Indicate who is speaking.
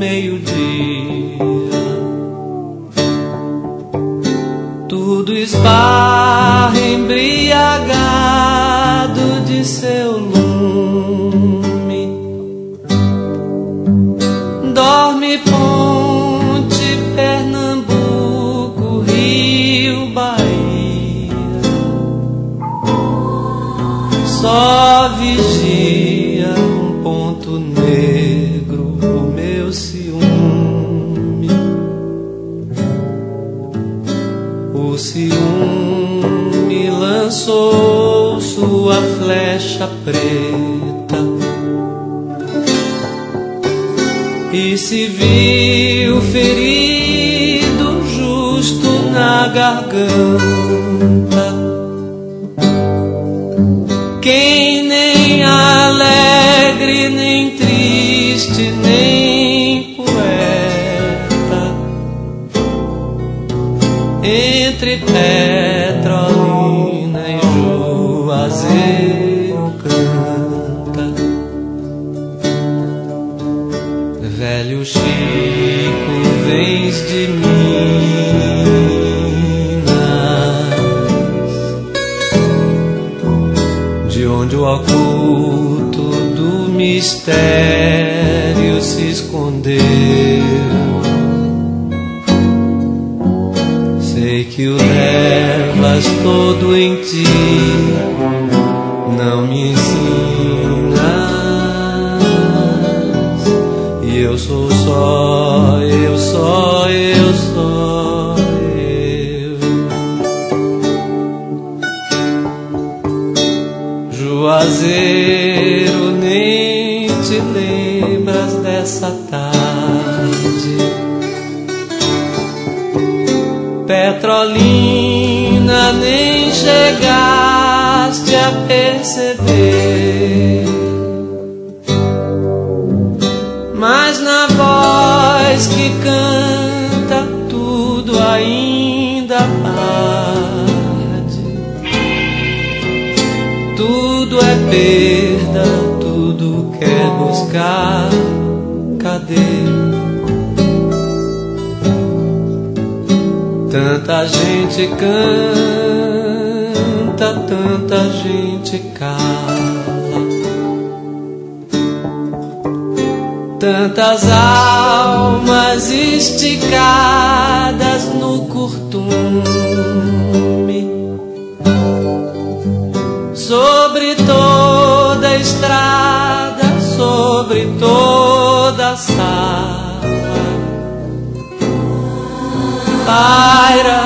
Speaker 1: meio-dia. Tudo esbarra embriagado de seu lume. Dorme Ponte, Pernambuco, Rio, Bahia. Só vigia um ponto negro, o meu ciúme. O ciúme lançou sua flecha preta e se viu ferido justo na garganta. Quem nem alegre, nem triste, nem poeta, entre Petrolina e Juazeiro canta. Velho Chico, vens de Minas, de onde o oculto do mistério se escondeu. Sei que o levas todo em ti, não me ensinas. E eu sou só, eu só, eu só, eu. Juazeiro, nem te lembras dessa tarde. Petrolina, nem chegaste a perceber, mas na voz que canta tudo ainda arde. Tudo é perda, tudo quer buscar. Cadê? Tanta gente canta, tanta gente cala, tantas almas esticadas no curtume. Sobre toda a estrada, sobre toda a sala, paira